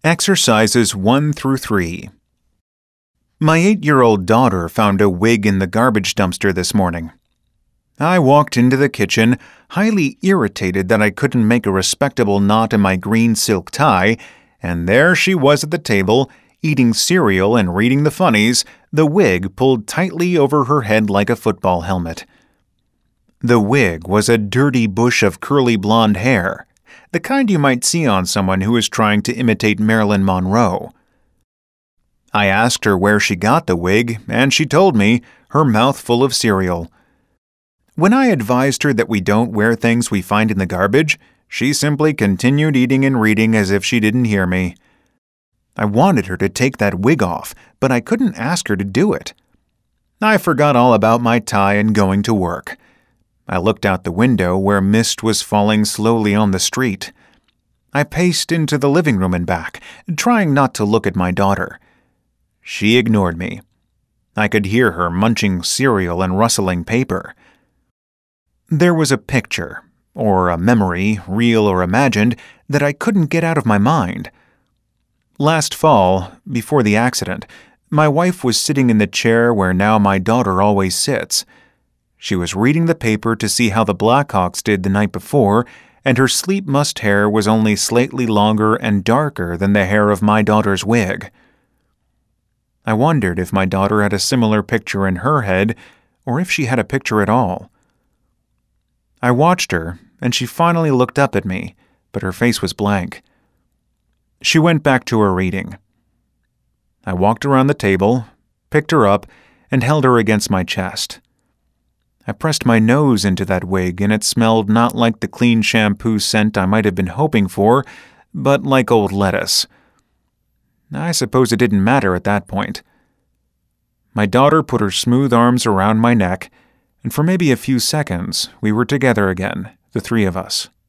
Exercises 1 through 3. My 8-year-old daughter found a wig in the garbage dumpster this morning. I walked into the kitchen, highly irritated that I couldn't make a respectable knot in my green silk tie, and there she was at the table, eating cereal and reading the funnies, the wig pulled tightly over her head like a football helmet. The wig was a dirty bush of curly blonde hair, the kind you might see on someone who is trying to imitate Marilyn Monroe. I asked her where she got the wig, and she told me, her mouth full of cereal. When I advised her that we don't wear things we find in the garbage, she simply continued eating and reading as if she didn't hear me. I wanted her to take that wig off, but I couldn't ask her to do it. I forgot all about my tie and going to work. I looked out the window where mist was falling slowly on the street. I paced into the living room and back, trying not to look at my daughter. She ignored me. I could hear her munching cereal and rustling paper. There was a picture, or a memory, real or imagined, that I couldn't get out of my mind. Last fall, before the accident, my wife was sitting in the chair where now my daughter always sits. She was reading the paper to see how the Blackhawks did the night before, and her sleep-mussed hair was only slightly longer and darker than the hair of my daughter's wig. I wondered if my daughter had a similar picture in her head, or if she had a picture at all. I watched her, and she finally looked up at me, but her face was blank. She went back to her reading. I walked around the table, picked her up, and held her against my chest. I pressed my nose into that wig, and it smelled not like the clean shampoo scent I might have been hoping for, but like old lettuce. I suppose it didn't matter at that point. My daughter put her smooth arms around my neck, and for maybe a few seconds we were together again, the three of us.